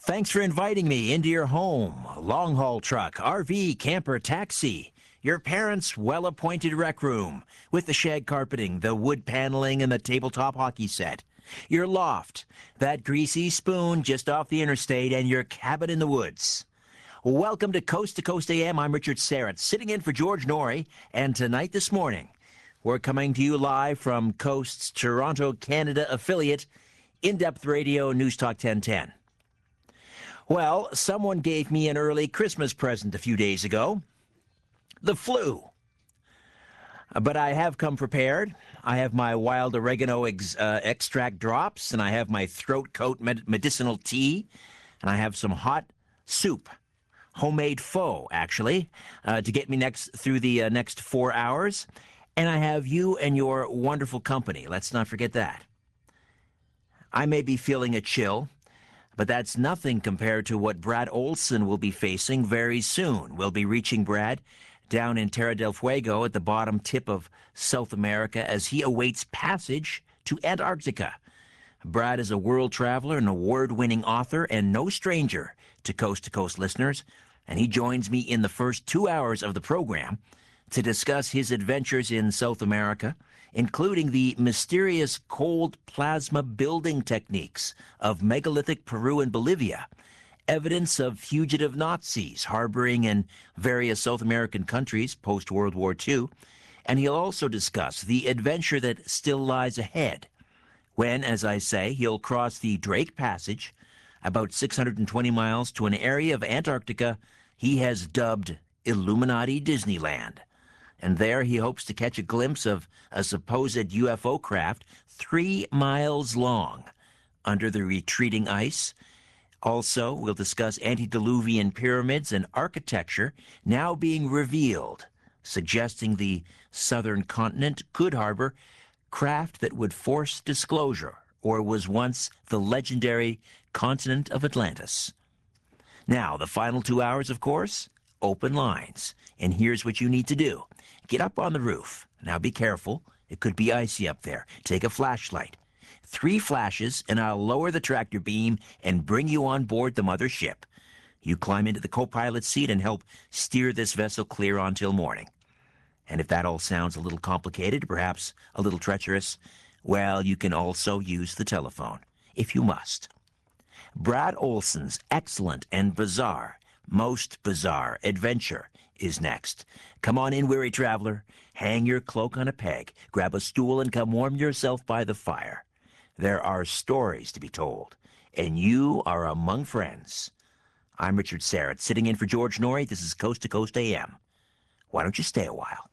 Thanks for inviting me into your home, long-haul truck, RV, camper, taxi, your parents' well-appointed rec room with the shag carpeting, the wood paneling, and the tabletop hockey set, your loft, that greasy spoon just off the interstate, and your cabin in the woods. Welcome to Coast AM. I'm Richard Serrett, sitting in for George Norrie, and tonight this morning, we're coming to you live from Coast's Toronto, Canada affiliate, In-Depth Radio News Talk 1010. Well, someone gave me an early Christmas present a few days ago. The flu. But I have come prepared. I have my wild oregano extract drops, and I have my throat coat medicinal tea, and I have some hot soup, homemade pho, actually, to get me through the next 4 hours. And I have you and your wonderful company. Let's not forget that. I may be feeling a chill, but that's nothing compared to what Brad Olson will be facing very soon. We'll be reaching Brad down in Terra del Fuego at the bottom tip of South America as he awaits passage to Antarctica. Brad is a world traveler, an award-winning author, and no stranger to Coast listeners, and he joins me in the first 2 hours of the program to discuss his adventures in South America, including the mysterious cold plasma building techniques of megalithic Peru and Bolivia, evidence of fugitive Nazis harboring in various South American countries post-World War II, and he'll also discuss the adventure that still lies ahead when, as I say, he'll cross the Drake Passage, about 620 miles, to an area of Antarctica he has dubbed Illuminati Disneyland. And there he hopes to catch a glimpse of a supposed UFO craft 3 miles long under the retreating ice. Also, we'll discuss antediluvian pyramids and architecture now being revealed, suggesting the southern continent could harbor craft that would force disclosure or was once the legendary continent of Atlantis. Now, the final 2 hours, of course, open lines. And here's what you need to do. Get up on the roof. Now be careful. It could be icy up there. Take a flashlight. 3 flashes, and I'll lower the tractor beam and bring you on board the mother ship. You climb into the co-pilot seat and help steer this vessel clear until morning. And if that all sounds a little complicated, perhaps a little treacherous, well, you can also use the telephone, if you must. Brad Olson's excellent and bizarre, most bizarre adventure is next. Come on in, weary traveler. Hang your cloak on a peg, grab a stool, and come warm yourself by the fire. There are stories to be told, and you are among friends. I'm Richard Serrett, sitting in for George Norrie. This is Coast to Coast AM. Why don't you stay a while?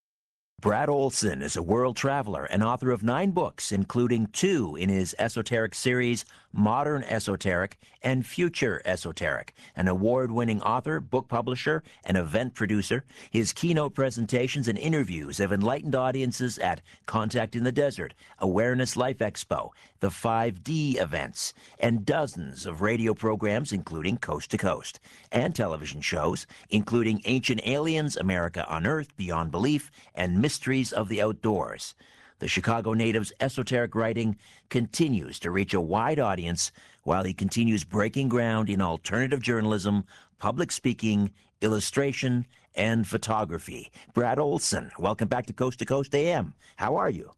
Brad Olson is a world traveler and author of 9 books, including 2 in his esoteric series, Modern Esoteric and Future Esoteric. An award-winning author, book publisher, and event producer, his keynote presentations and interviews have enlightened audiences at Contact in the Desert, Awareness Life Expo, the 5D events, and dozens of radio programs, including Coast to Coast, and television shows, including Ancient Aliens, America Unearthed, Beyond Belief, and Mysteries of the Outdoors. The Chicago native's esoteric writing continues to reach a wide audience while he continues breaking ground in alternative journalism, public speaking, illustration, and photography. Brad Olson, welcome back to Coast AM. How are you?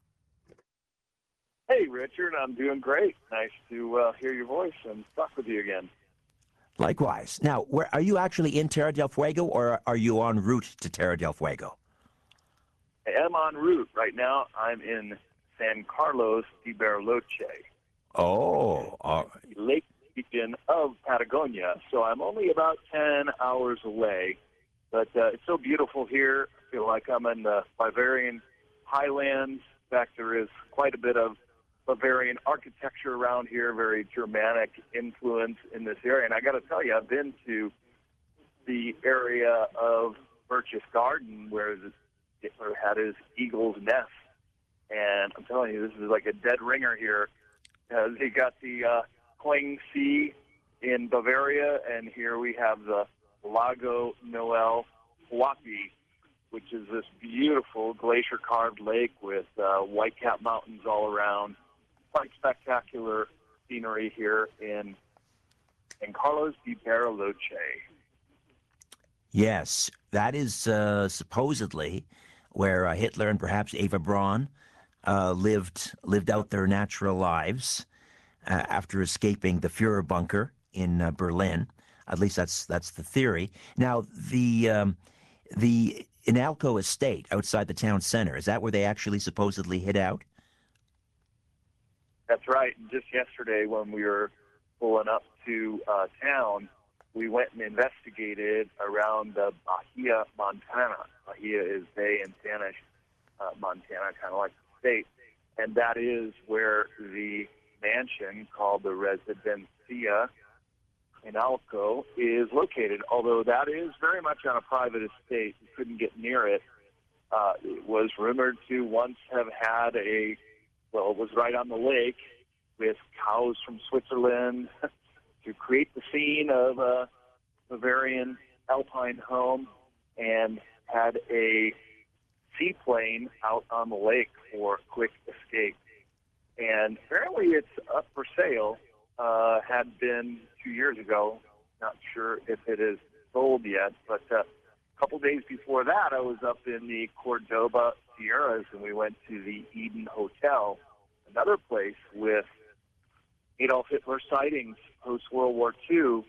Hey, Richard, I'm doing great. Nice to hear your voice and talk with you again. Likewise. Now, are you actually in Terra del Fuego, or are you en route to Terra del Fuego? I am en route right now. I'm in San Carlos de Bariloche. Oh. Lake region of Patagonia. So I'm only about 10 hours away. But it's so beautiful here. I feel like I'm in the Bavarian highlands. In fact, there is quite a bit of Bavarian architecture around here, very Germanic influence in this area. And I got to tell you, I've been to the area of Berchtesgaden where Hitler had his eagle's nest. And I'm telling you, this is like a dead ringer here. They got the Kling Sea in Bavaria, and here we have the Lago Noel Huapi, which is this beautiful glacier-carved lake with white-cap mountains all around. Quite spectacular scenery here in Carlos de Bariloche. Yes, that is supposedly where Hitler and perhaps Eva Braun lived out their natural lives after escaping the Fuhrer bunker in Berlin. At least that's the theory. Now the Inalco estate outside the town center, is that where they actually supposedly hid out? That's right. And just yesterday, when we were pulling up to town, we went and investigated around Bahia, Montana. Bahia is bay in Spanish, Montana, kind of like the state. And that is where the mansion called the Residencia Inalco is located, although that is very much on a private estate. You couldn't get near it. It was rumored to once have had it was right on the lake with cows from Switzerland to create the scene of a Bavarian alpine home, and had a seaplane out on the lake for quick escape. And apparently it's up for sale. Had been 2 years ago. Not sure if it is sold yet, but a couple days before that, I was up in the Cordoba Sierras, and we went to the Eden Hotel, another place with Adolf Hitler sightings post-World War II,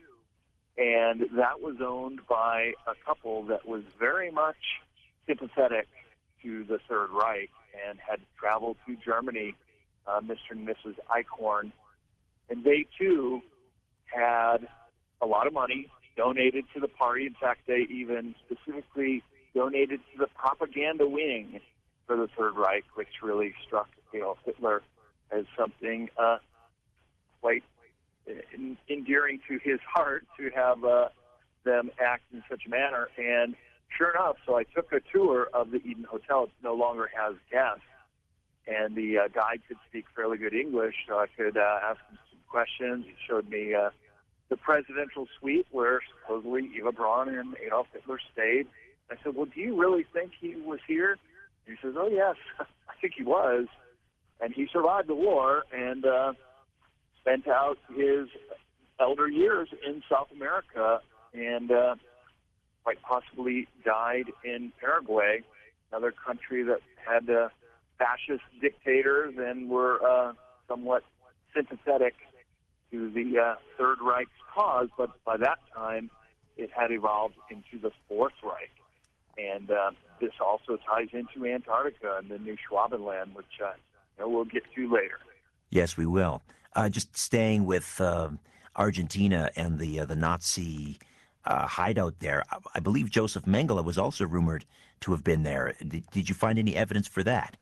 and that was owned by a couple that was very much sympathetic to the Third Reich and had traveled to Germany, Mr. and Mrs. Eichhorn, and they too had a lot of money donated to the party. In fact, they even specifically donated to the propaganda wing for the Third Reich, which really struck Adolf Hitler as something quite endearing to his heart to have them act in such a manner. And sure enough, so I took a tour of the Eden Hotel. It no longer has guests, and the guide could speak fairly good English, so I could ask him some questions. He showed me the presidential suite where supposedly Eva Braun and Adolf Hitler stayed. I said, well, do you really think he was here? And he says, oh, yes, I think he was. And he survived the war and spent out his elder years in South America, and quite possibly died in Paraguay, another country that had fascist dictators and were somewhat sympathetic to the Third Reich's cause, but by that time it had evolved into the Fourth Reich. And this also ties into Antarctica and the new Schwabenland, which we'll get to later. Yes, we will. Just staying with Argentina and the Nazi hideout there, I believe Joseph Mengele was also rumored to have been there. Did you find any evidence for that?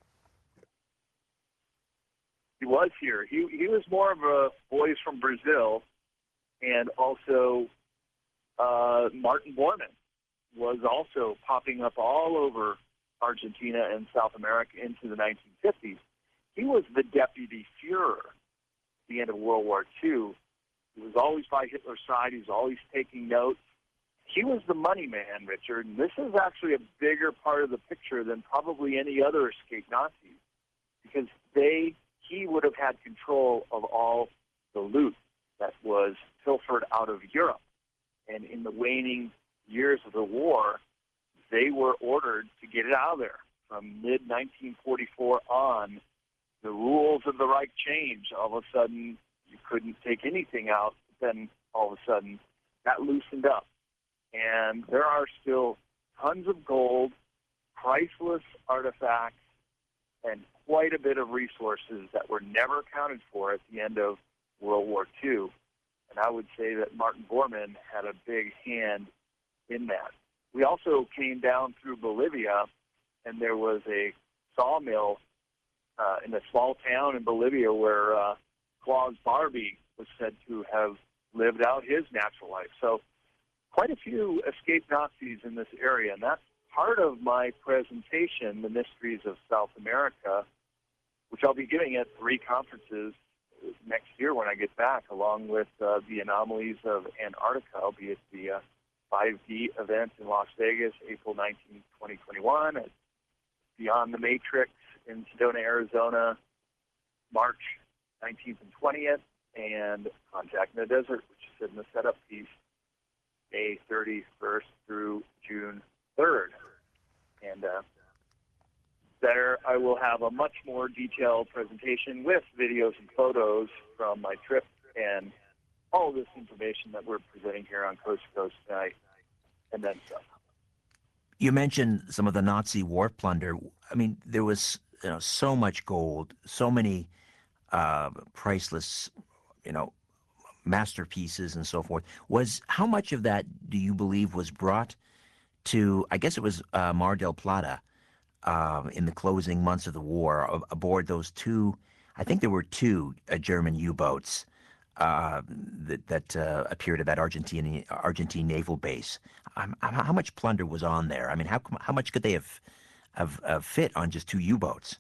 He was here. He was more of a boys from Brazil, and also Martin Bormann was also popping up all over Argentina and South America into the 1950s. He was the deputy Fuhrer at the end of World War II. He was always by Hitler's side. He was always taking notes. He was the money man, Richard, and this is actually a bigger part of the picture than probably any other escaped Nazis, because he would have had control of all the loot that was pilfered out of Europe. And in the waning years of the war, they were ordered to get it out of there. From mid-1944 on, the rules of the Reich changed. All of a sudden, you couldn't take anything out. Then all of a sudden, that loosened up. And there are still tons of gold, priceless artifacts, and quite a bit of resources that were never accounted for at the end of World War II. And I would say that Martin Bormann had a big hand in that. We also came down through Bolivia, and there was a sawmill in a small town in Bolivia where Klaus Barbie was said to have lived out his natural life. So quite a few escaped Nazis in this area, and that's part of my presentation, The Mysteries of South America, which I'll be giving at 3 conferences next year when I get back, along with the Anomalies of Antarctica. I'll be at the 5D event in Las Vegas, April 19, 2021, at Beyond the Matrix in Sedona, Arizona, March 19th and 20th, and Contact in the Desert, which is in the setup piece, May 31st through June 3rd. And there I will have a much more detailed presentation with videos and photos from my trip and all this information that we're presenting here on Coast to Coast tonight, and then some. You mentioned some of the Nazi war plunder. I mean, there was so much gold, so many priceless, masterpieces and so forth. How much of that do you believe was brought to? I guess it was Mar del Plata in the closing months of the war aboard those two. I think there were two German U-boats that appeared at that Argentine naval base. How much plunder was on there? I mean, how much could they have fit on just two U-boats?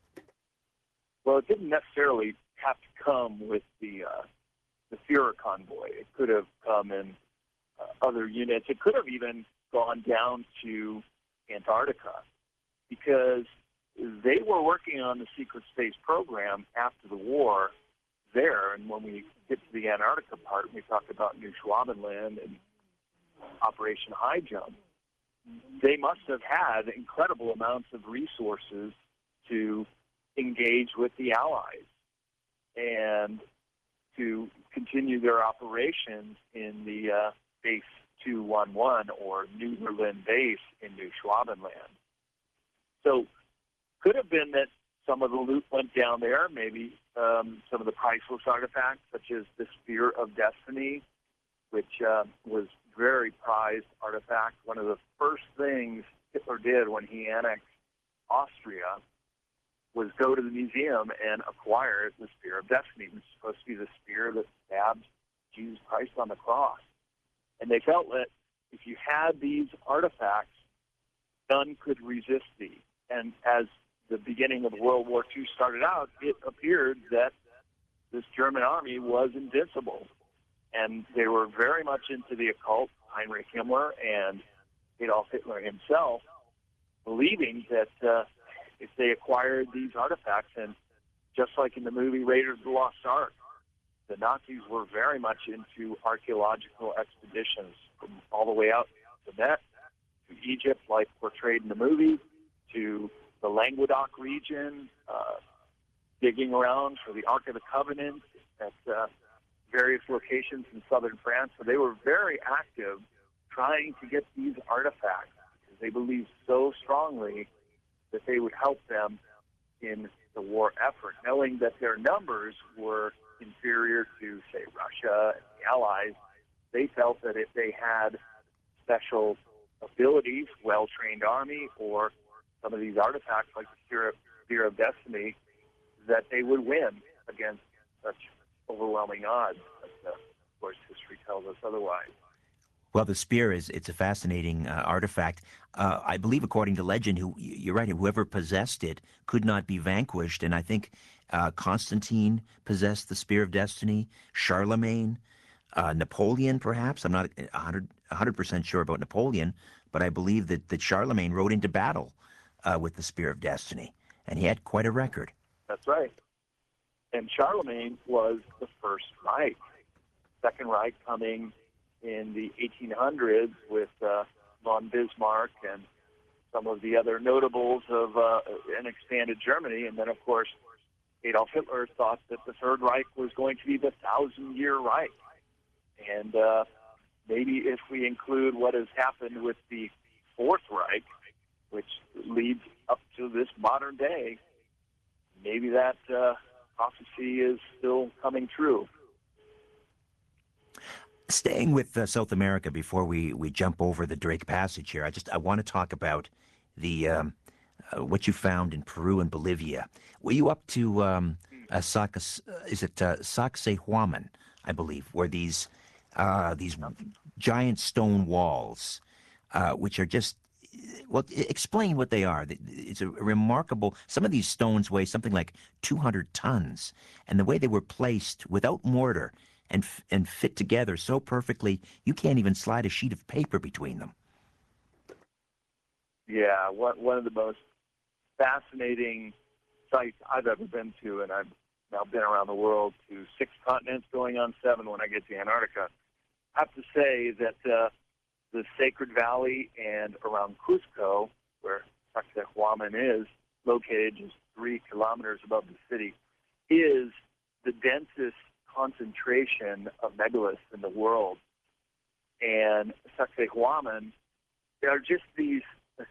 Well, it didn't necessarily have to come with the Führer convoy. It could have come in other units. It could have even gone down to Antarctica, because they were working on the secret space program after the war there. And when we get to the Antarctica part, we talk about New Schwabenland and Operation High Jump. They must have had incredible amounts of resources to engage with the Allies and to continue their operations in the Base 211 or New Berlin Base in New Schwabenland. So could have been that some of the loot went down there, maybe some of the priceless artifacts, such as the Spear of Destiny, which was very prized artifact. One of the first things Hitler did when he annexed Austria was go to the museum and acquire the Spear of Destiny, which is supposed to be the spear that stabbed Jesus Christ on the cross. And they felt that if you had these artifacts, none could resist thee. And as the beginning of World War II started out, it appeared that this German army was invincible. And they were very much into the occult, Heinrich Himmler and Adolf Hitler himself, believing that if they acquired these artifacts, and just like in the movie Raiders of the Lost Ark, the Nazis were very much into archaeological expeditions from all the way out to Tibet, to Egypt, like portrayed in the movie, to the Languedoc region, digging around for the Ark of the Covenant at various locations in southern France. So they were very active trying to get these artifacts because they believed so strongly that they would help them in the war effort, knowing that their numbers were inferior to, say, Russia and the Allies. They felt that if they had special abilities, well-trained army, or some of these artifacts like the Spear of Destiny, that they would win against such overwhelming odds. But, of course, history tells us otherwise. Well, the spear it's a fascinating artifact. I believe, according to legend, you're right, whoever possessed it could not be vanquished. And I think Constantine possessed the Spear of Destiny, Charlemagne, Napoleon, perhaps. I'm not 100% sure about Napoleon, but I believe that Charlemagne rode into battle with the Spear of Destiny, and he had quite a record. That's right. And Charlemagne was the First Reich. Second Reich coming in the 1800s with von Bismarck and some of the other notables of an expanded Germany. And then, of course, Adolf Hitler thought that the Third Reich was going to be the 1,000-year Reich. And maybe if we include what has happened with the Fourth Reich, which leads up to this modern day, maybe that prophecy is still coming true. Staying with South America before we jump over the Drake Passage here, I want to talk about the what you found in Peru and Bolivia. Were you up to Sacsayhuaman, I believe, where these giant stone walls, which are just, well, explain what they are. It's a remarkable. Some of these stones weigh something like 200 tons, and the way they were placed without mortar and fit together so perfectly, you can't even slide a sheet of paper between them. Yeah, one of the most fascinating sites I've ever been to, and I've now been around the world to 6 continents, going on 7 when I get to Antarctica. I have to say that the Sacred Valley and around Cusco, where Sacsayhuaman is located just 3 kilometers above the city, is the densest concentration of megaliths in the world. And Sacsayhuaman, there are just these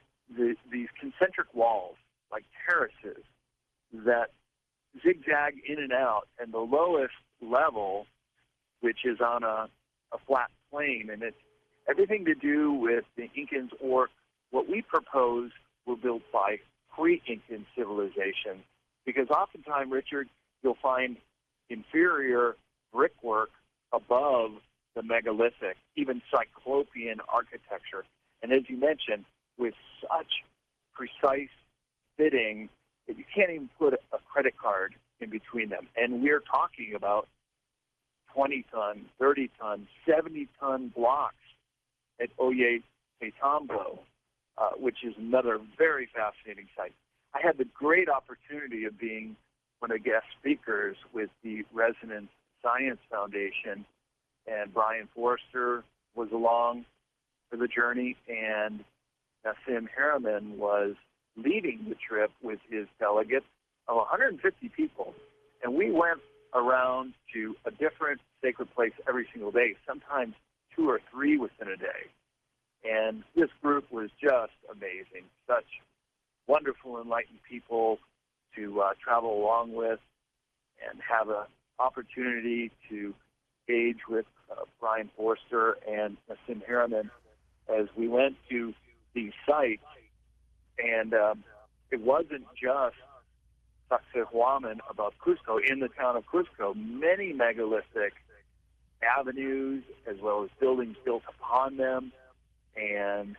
concentric walls, like terraces, that zigzag in and out. And the lowest level, which is on a flat plain, and it's everything to do with the Incans, or what we propose were built by pre-Incan civilization. Because oftentimes, Richard, you'll find inferior brickwork above the megalithic, even cyclopean architecture. And as you mentioned, with such precise fitting that you can't even put a credit card in between them. And we're talking about 20-ton, 30-ton, 70-ton blocks at Ollantaytambo, which is another very fascinating site. I had the great opportunity of being one of the guest speakers with the Resonance Science Foundation, and Brian Forster was along for the journey, and Nassim Haramein was leading the trip with his delegates of 150 people. And we went around to a different sacred place every single day, sometimes 2 or 3 within a day. And this group was just amazing. Such wonderful, enlightened people to travel along with and have an opportunity to engage with Brian Forster and Nassim Haramein as we went to these sites. And it wasn't just Sacsayhuaman above Cusco. In the town of Cusco, many megalithic avenues as well as buildings built upon them. And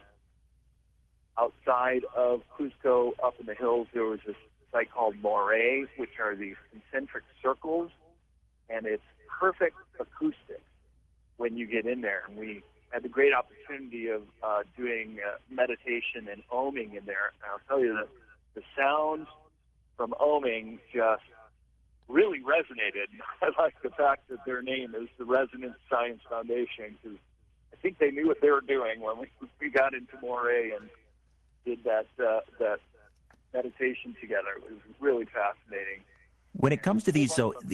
outside of Cusco, up in the hills, there was this site called Moray, which are these concentric circles, and it's perfect acoustics when you get in there. And we had the great opportunity of doing meditation and oming in there. And I'll tell you that the sounds from oming just really resonated. I like the fact that their name is the Resonance Science Foundation, because I think they knew what they were doing when we got into Moray and did that meditation together. It was really fascinating. When it comes to these,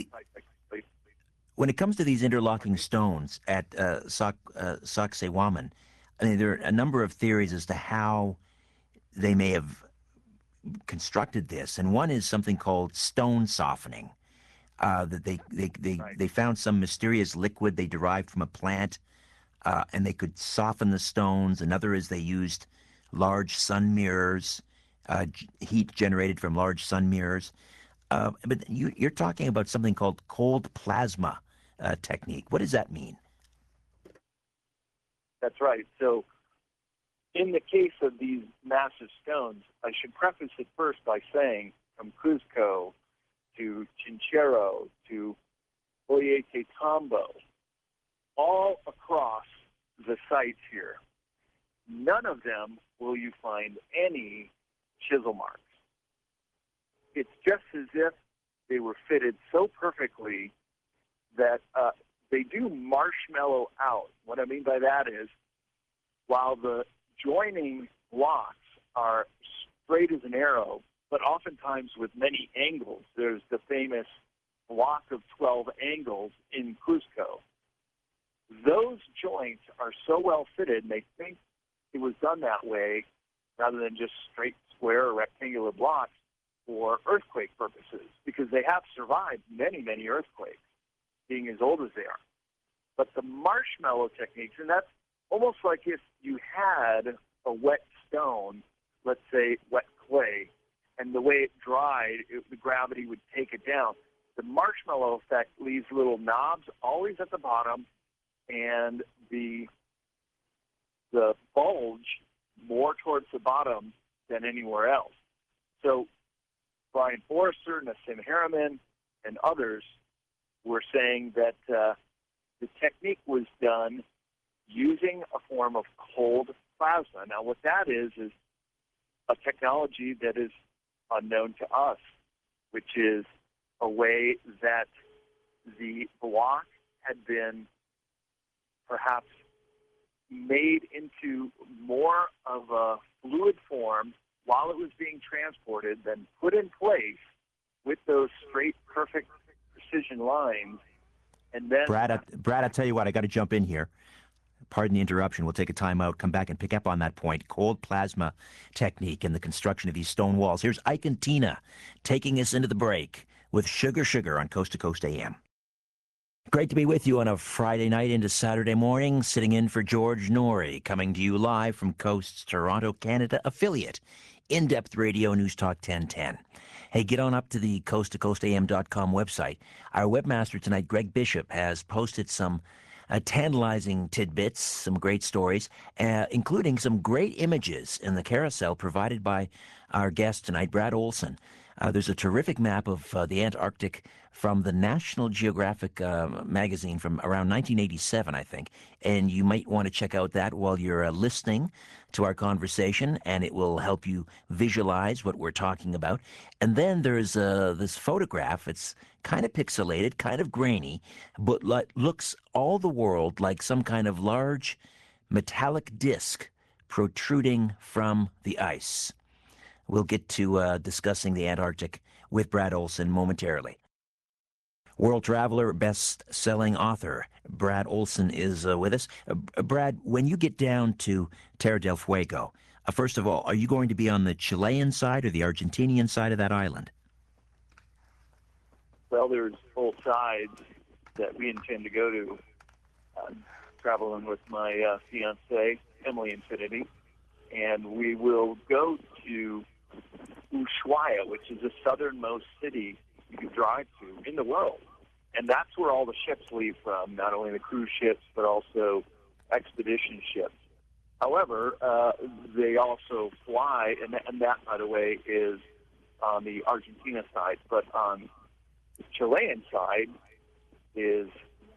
when it comes to these interlocking stones at Sacsayhuaman, I mean, there are a number of theories as to how they may have constructed this, and one is something called stone softening. That they found some mysterious liquid they derived from a plant, and they could soften the stones. Another is they used large sun mirrors, heat generated from large sun mirrors. But you're talking about something called cold plasma technique. What does that mean? That's right. So in the case of these massive stones, I should preface it first by saying from Cusco to Chinchero to Ollantaytambo, all across the sites here, none of them will you find any chisel marks. It's just as if they were fitted so perfectly that they do marshmallow out. What I mean by that is, while the joining blocks are straight as an arrow, but oftentimes with many angles. There's the famous block of 12 angles in Cusco. Those joints are so well fitted, and they think it was done that way rather than just straight, square, or rectangular blocks for earthquake purposes, because they have survived many, many earthquakes, being as old as they are. But the marshmallow techniques, and that's almost like if you had a wet stone, let's say wet clay, and the way it dried, the gravity would take it down. The marshmallow effect leaves little knobs always at the bottom, and the bulge more towards the bottom than anywhere else. So Brian Forster, Nassim Haramein, and others were saying that the technique was done using a form of cold plasma. Now, what that is a technology that is unknown to us, which is a way that the block had been perhaps made into more of a fluid form while it was being transported, then put in place with those straight, perfect precision lines, and then Brad, I'll tell you what, I got to jump in here. Pardon the interruption. We'll take a time out, come back and pick up on that point. Cold plasma technique in the construction of these stone walls. Here's Ike and Tina taking us into the break with Sugar Sugar on Coast to Coast AM. Great to be with you on a Friday night into Saturday morning, sitting in for George Norrie, coming to you live from Coast's Toronto, Canada affiliate, In-Depth Radio News Talk 1010. Hey, get on up to the coasttocoastam.com website. Our webmaster tonight, Greg Bishop, has posted some tantalizing tidbits, some great stories, including some great images in the carousel provided by our guest tonight, Brad Olson. There's a terrific map of the Antarctic from the National Geographic magazine from around 1987, I think. And you might want to check out that while you're listening to our conversation, and it will help you visualize what we're talking about. And then there's this photograph. It's kind of pixelated, kind of grainy, but looks all the world like some kind of large metallic disc protruding from the ice. We'll get to discussing the Antarctic with Brad Olson momentarily. World traveler, best-selling author Brad Olson is with us. Brad, when you get down to Terra del Fuego, first of all, are you going to be on the Chilean side or the Argentinian side of that island? Well, there's both sides that we intend to go to. Traveling with my fiancée, Emily Infinity, and we will go to Ushuaia, which is the southernmost city you can drive to in the world. And that's where all the ships leave from, not only the cruise ships, but also expedition ships. However, they also fly, and that, by the way, is on the Argentina side. But on the Chilean side is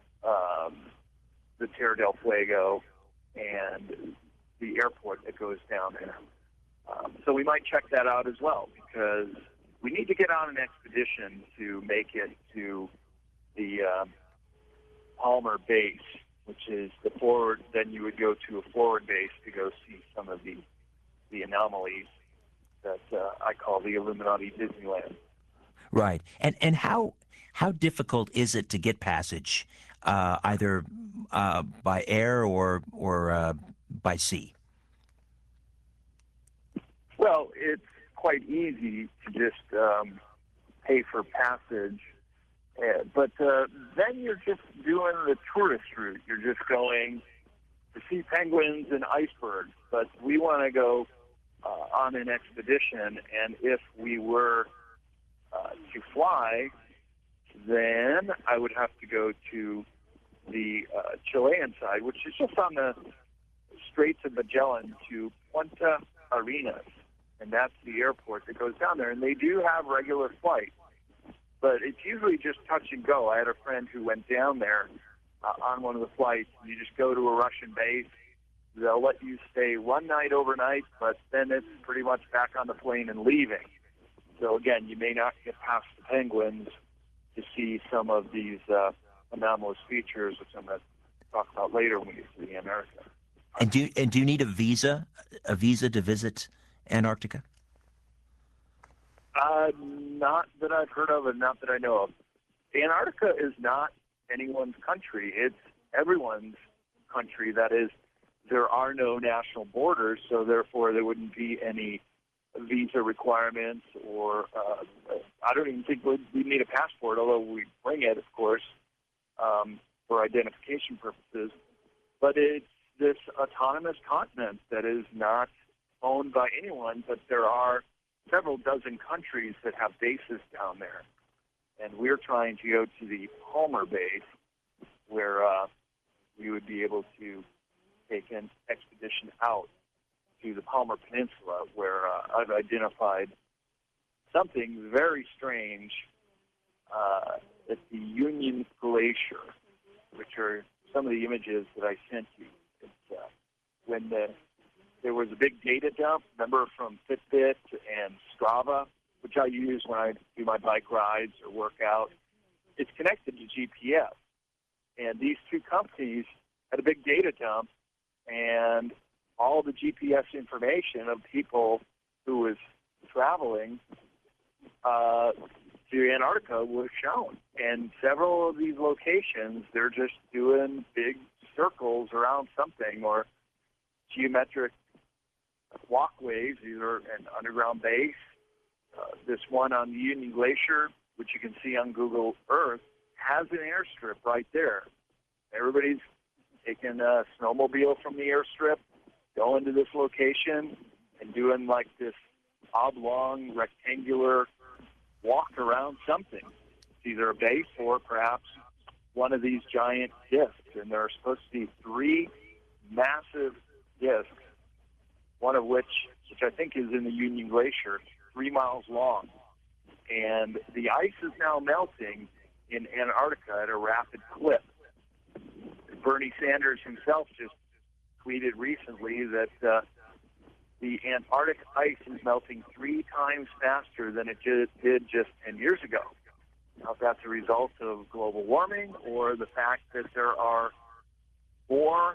the Terra del Fuego and the airport that goes down there. So we might check that out as well, because we need to get on an expedition to make it to the Palmer base, which is the forward. Then you would go to a forward base to go see some of the anomalies that I call the Illuminati Disneyland. Right. And how difficult is it to get passage, either by air or by sea? Well, it's quite easy to just pay for passage, but then you're just doing the tourist route. You're just going to see penguins and icebergs. But we want to go on an expedition, and if we were to fly, then I would have to go to the Chilean side, which is just on the Straits of Magellan to Punta Arenas. And that's the airport that goes down there. And they do have regular flights, but it's usually just touch and go. I had a friend who went down there on one of the flights. You just go to a Russian base. They'll let you stay one night overnight, but then it's pretty much back on the plane and leaving. So, again, you may not get past the penguins to see some of these anomalous features, which I'm going to talk about later when we get to the America. And do you need a visa to visit Antarctica? Not that I've heard of and not that I know of. Antarctica is not anyone's country. It's everyone's country. That is, there are no national borders, so therefore there wouldn't be any visa requirements, or I don't even think we'd need a passport, although we bring it, of course, for identification purposes. But it's this autonomous continent that is not owned by anyone, but there are several dozen countries that have bases down there. And we're trying to go to the Palmer base, where we would be able to take an expedition out to the Palmer Peninsula, where I've identified something very strange at the Union Glacier, which are some of the images that I sent you. It's, when there was a big data dump, remember, from Fitbit and Strava, which I use when I do my bike rides or work out, it's connected to GPS. And these two companies had a big data dump, and all the GPS information of people who was traveling to Antarctica was shown. And several of these locations, they're just doing big circles around something or geometric walkways, either an underground base. This one on the Union Glacier, which you can see on Google Earth, has an airstrip right there. Everybody's taking a snowmobile from the airstrip, going to this location, and doing like this oblong, rectangular walk around something. It's either a base or perhaps one of these giant discs. And there are supposed to be 3 massive discs, one of which I think is in the Union Glacier, 3 miles long. And the ice is now melting in Antarctica at a rapid clip. Bernie Sanders himself just tweeted recently that the Antarctic ice is melting 3 times faster than it did just 10 years ago. Now, if that's a result of global warming or the fact that there are more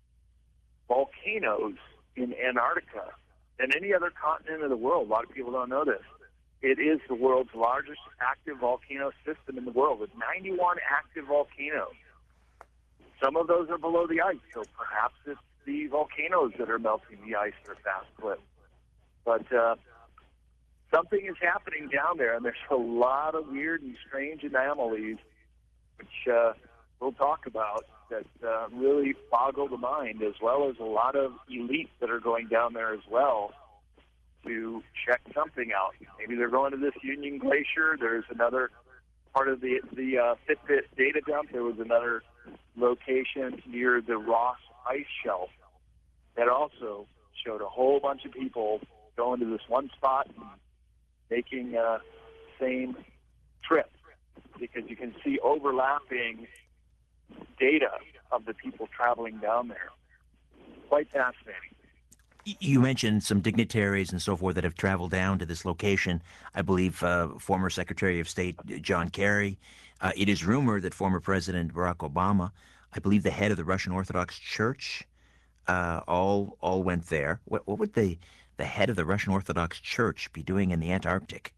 volcanoes in Antarctica than any other continent of the world. A lot of people don't know this. It is the world's largest active volcano system in the world with 91 active volcanoes. Some of those are below the ice, so perhaps it's the volcanoes that are melting the ice at a fast clip. But something is happening down there, and there's a lot of weird and strange anomalies, which we'll talk about, that really boggle the mind, as well as a lot of elites that are going down there as well to check something out. Maybe they're going to this Union Glacier. There's another part of the Fitbit data dump. There was another location near the Ross Ice Shelf that also showed a whole bunch of people going to this one spot and making the same trip, because you can see overlapping data of the people traveling down there. Quite fascinating. You mentioned some dignitaries and so forth that have traveled down to this location. I believe former Secretary of State John Kerry. It is rumored that former President Barack Obama, I believe the head of the Russian Orthodox Church, all went there. What would the head of the Russian Orthodox Church be doing in the Antarctic?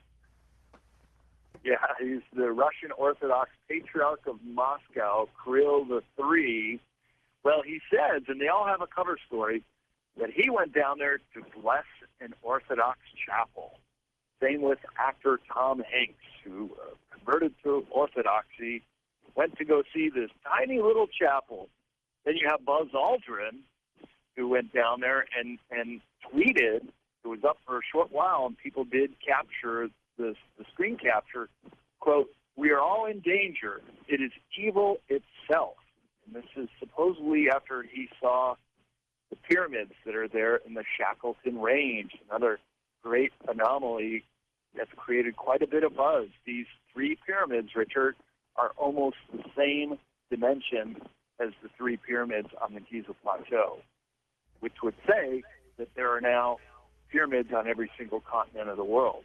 Yeah, he's the Russian Orthodox Patriarch of Moscow, Kirill III. Well, he says, and they all have a cover story, that he went down there to bless an Orthodox chapel. Same with actor Tom Hanks, who converted to Orthodoxy, went to go see this tiny little chapel. Then you have Buzz Aldrin, who went down there and tweeted. It was up for a short while, and people did capture the screen capture, quote, "We are all in danger. It is evil itself." And this is supposedly after he saw the pyramids that are there in the Shackleton Range, another great anomaly that's created quite a bit of buzz. These 3 pyramids, Richard, are almost the same dimension as the 3 pyramids on the Giza Plateau, which would say that there are now pyramids on every single continent of the world.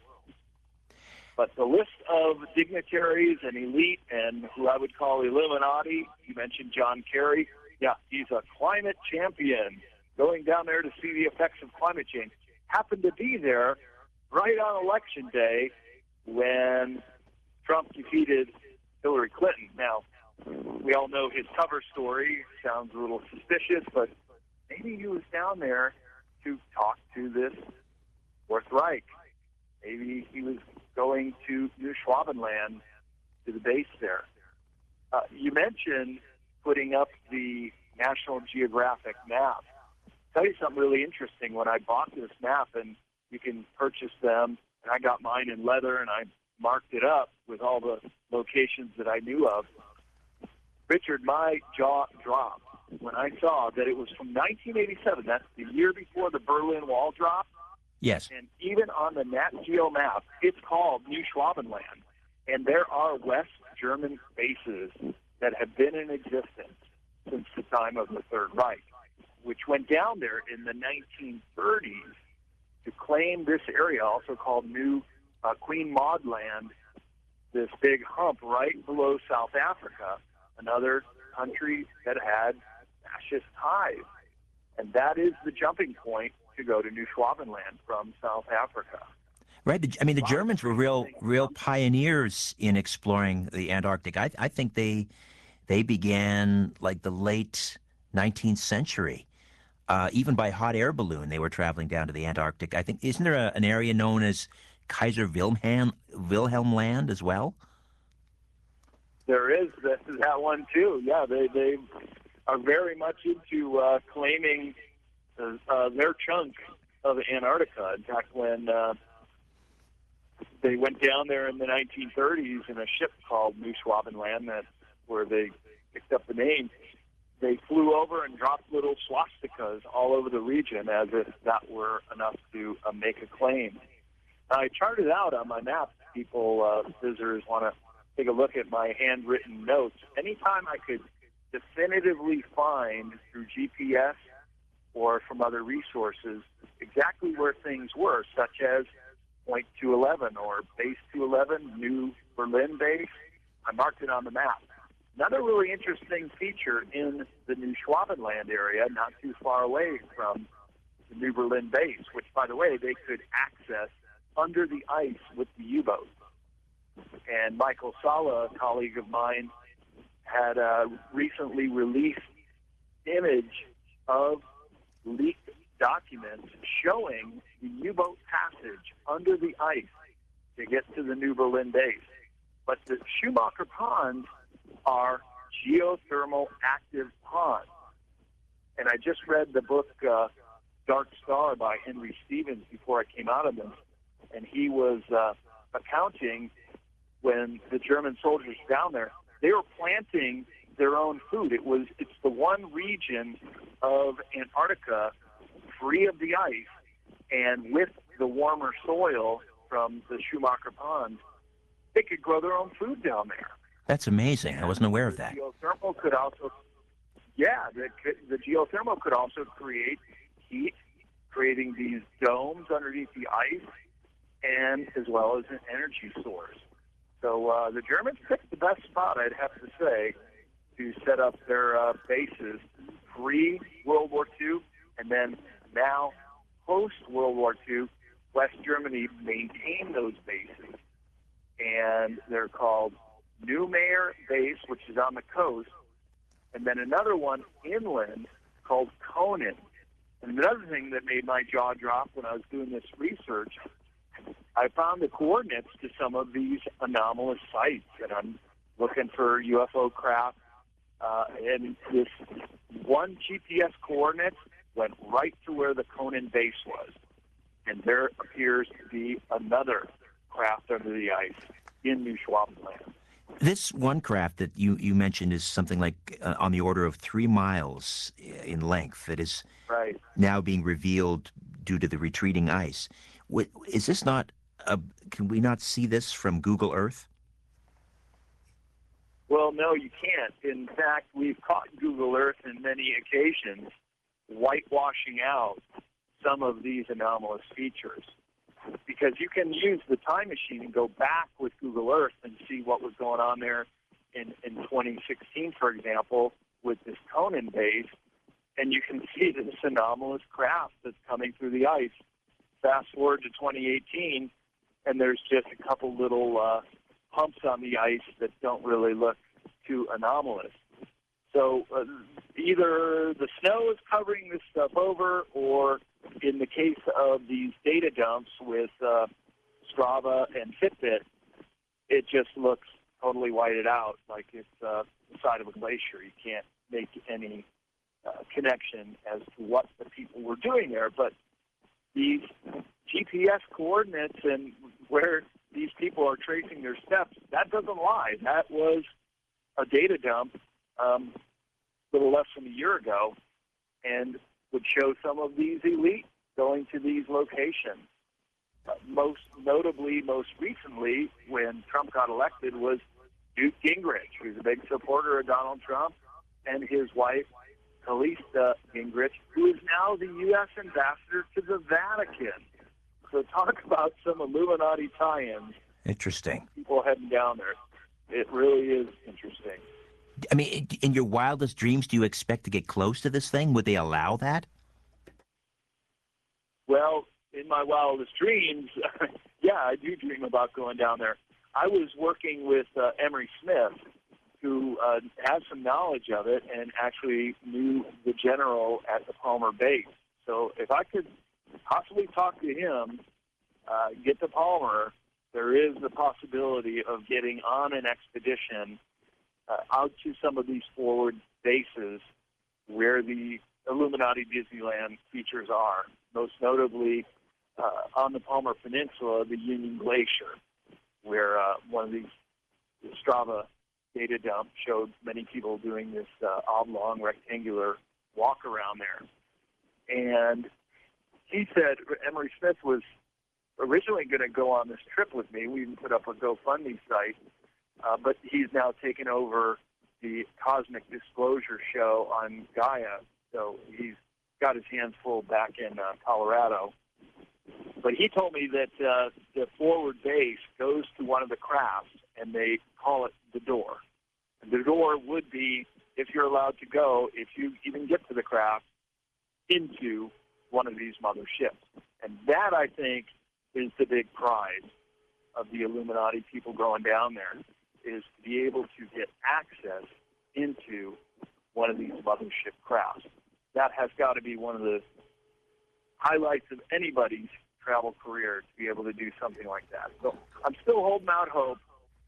But the list of dignitaries and elite and who I would call Illuminati, you mentioned John Kerry. Yeah, he's a climate champion, going down there to see the effects of climate change. Happened to be there right on Election Day when Trump defeated Hillary Clinton. Now, we all know his cover story. Sounds a little suspicious, but maybe he was down there to talk to this Fourth Reich. Maybe he was going to New Schwabenland, to the base there. You mentioned putting up the National Geographic map. I'll tell you something really interesting. When I bought this map, and you can purchase them, and I got mine in leather, and I marked it up with all the locations that I knew of. Richard, my jaw dropped when I saw that it was from 1987. That's the year before the Berlin Wall dropped. Yes. And even on the Nat Geo map, it's called New Schwabenland. And there are West German bases that have been in existence since the time of the Third Reich, which went down there in the 1930s to claim this area, also called New Queen Maud Land, this big hump right below South Africa, another country that had fascist ties. And that is the jumping point to go to New Schwabenland from South Africa. Right. The Germans were real pioneers in exploring the Antarctic. I think they began like the late 19th century. Even by hot air balloon, they were traveling down to the Antarctic. I think, isn't there an area known as Kaiser Wilhelm Land as well? There is that one too. Yeah, they are very much into claiming their chunk of Antarctica. In fact, when they went down there in the 1930s in a ship called New Schwabenland, that's where they picked up the name, they flew over and dropped little swastikas all over the region as if that were enough to make a claim. I charted out on my map. People, visitors want to take a look at my handwritten notes. Anytime I could definitively find through GPS or from other resources exactly where things were, such as Point 211 or Base 211, New Berlin Base, I marked it on the map. Another really interesting feature in the New Schwabenland area, not too far away from the New Berlin Base, which, by the way, they could access under the ice with the U-boat. And Michael Sala, a colleague of mine, had a recently released image of leaked documents showing the U-boat passage under the ice to get to the New Berlin Base. But the Schumacher Ponds are geothermal active ponds. And I just read the book Dark Star by Henry Stevens before I came out of this, and he was accounting when the German soldiers down there, they were planting their own food. It's the one region of Antarctica free of the ice, and with the warmer soil from the Schumacher Ponds, they could grow their own food down there. That's amazing. I wasn't aware of that. Geothermal could also, the geothermal could also create heat, creating these domes underneath the ice, and as well as an energy source. So the Germans picked the best spot, I'd have to say, to set up their bases pre-World War II, and then now post-World War II, West Germany maintained those bases, and they're called Neumayer Base, which is on the coast, and then another one inland called Konin. And another thing that made my jaw drop when I was doing this research, I found the coordinates to some of these anomalous sites, and I'm looking for UFO craft, and this one GPS coordinate went right to where the Konin base was, and there appears to be another craft under the ice in New Schwabenland. This one craft that you mentioned is something like on the order of 3 miles in length that is right now being revealed due to the retreating ice. Is this not can we not see this from Google Earth? Well, no, you can't. In fact, we've caught Google Earth in many occasions whitewashing out some of these anomalous features, because you can use the time machine and go back with Google Earth and see what was going on there in 2016, for example, with this Konin base, and you can see this anomalous craft that's coming through the ice. Fast forward to 2018, and there's just a couple little humps on the ice that don't really look too anomalous. So either the snow is covering this stuff over, or in the case of these data dumps with Strava and Fitbit, it just looks totally whited out, like it's the side of a glacier. You can't make any connection as to what the people were doing there. But these GPS coordinates and where these people are tracing their steps, that doesn't lie. That was a data dump a little less than a year ago, and would show some of these elites going to these locations. Most notably, most recently, when Trump got elected, was Newt Gingrich, who's a big supporter of Donald Trump, and his wife, Calista Gingrich, who is now the U.S. ambassador to the Vatican. So talk about some Illuminati tie-ins. Interesting. People heading down there. It really is interesting. I mean, in your wildest dreams, do you expect to get close to this thing? Would they allow that? Well, in my wildest dreams, yeah, I do dream about going down there. I was working with Emery Smith, who has some knowledge of it and actually knew the general at the Palmer base. So if I could possibly talk to him, get to Palmer, there is the possibility of getting on an expedition out to some of these forward bases where the Illuminati Disneyland features are, most notably on the Palmer Peninsula, the Union Glacier, where one of these the Strava data dump showed many people doing this oblong rectangular walk around there. And he said Emery Smith was originally going to go on this trip with me. We even put up a GoFundMe site, but he's now taken over the Cosmic Disclosure show on Gaia, so he's got his hands full back in Colorado. But he told me that the forward base goes to one of the crafts, and they call it the door. And the door would be, if you're allowed to go, if you even get to the craft, into one of these mother ships. And that, I think, is the big prize of the Illuminati people going down there, is to be able to get access into one of these mothership crafts. That has got to be one of the highlights of anybody's travel career, to be able to do something like that. So I'm still holding out hope.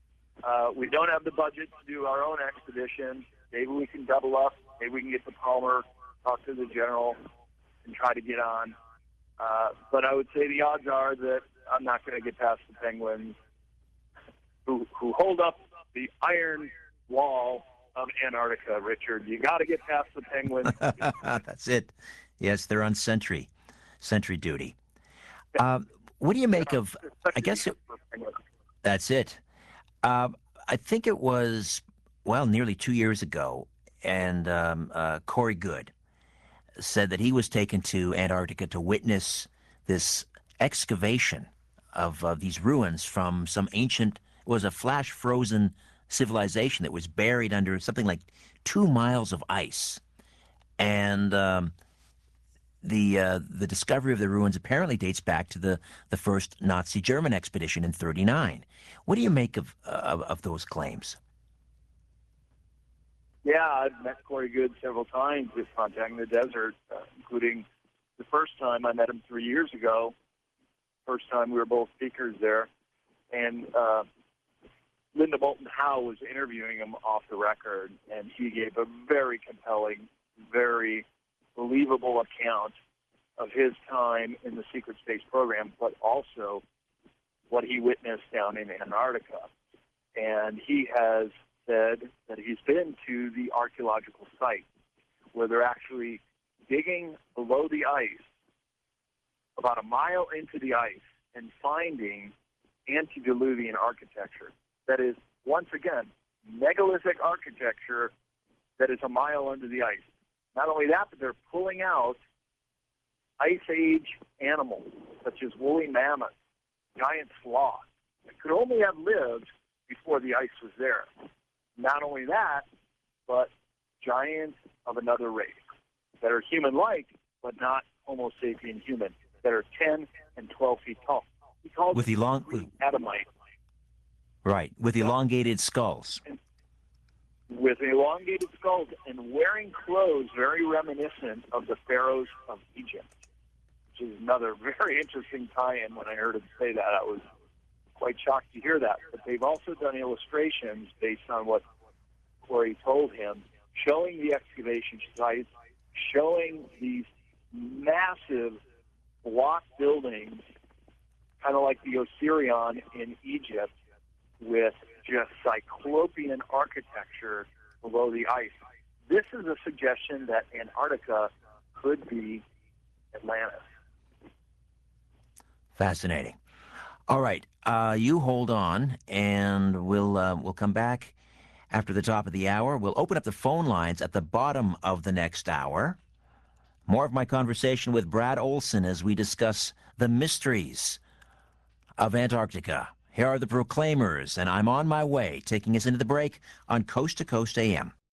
We don't have the budget to do our own expedition. Maybe we can double up. Maybe we can get to Palmer, talk to the general, and try to get on. But I would say the odds are that I'm not going to get past the penguins who hold up the iron wall of Antarctica, Richard. You got to get past the penguins. That's it. Yes, they're on sentry duty. What do you make of, I guess that's it. I think it was, well, nearly 2 years ago, and Corey Good said that he was taken to Antarctica to witness this excavation of these ruins from some ancient, it was a flash-frozen civilization that was buried under something like 2 miles of ice. And the discovery of the ruins apparently dates back to the first Nazi German expedition in '39. What do you make of those claims? Yeah, I've met Corey Good several times at Contacting the Desert, including the first time I met him 3 years ago. First time we were both speakers there. And Linda Moulton Howe was interviewing him off the record, and he gave a very compelling, very believable account of his time in the secret space program, but also what he witnessed down in Antarctica. And he has said that he's been to the archaeological site where they're actually digging below the ice, about a mile into the ice, and finding antediluvian architecture. That is, once again, megalithic architecture that is a mile under the ice. Not only that, but they're pulling out Ice Age animals, such as woolly mammoths, giant sloths, that could only have lived before the ice was there. Not only that, but giants of another race that are human-like, but not Homo sapien human, that are 10 and 12 feet tall. He calls with Adamite. Right, with elongated skulls. With elongated skulls and wearing clothes very reminiscent of the pharaohs of Egypt, which is another very interesting tie-in. When I heard him say that, I was quite shocked to hear that. But they've also done illustrations based on what Corey told him, showing the excavation sites, showing these massive block buildings, kind of like the Osirion in Egypt, with just cyclopean architecture below the ice. This is a suggestion that Antarctica could be Atlantis. Fascinating. All right, you hold on, and we'll come back after the top of the hour. We'll open up the phone lines at the bottom of the next hour. More of my conversation with Brad Olson as we discuss the mysteries of Antarctica. Here are the Proclaimers, and I'm on my way, taking us into the break on Coast to Coast AM.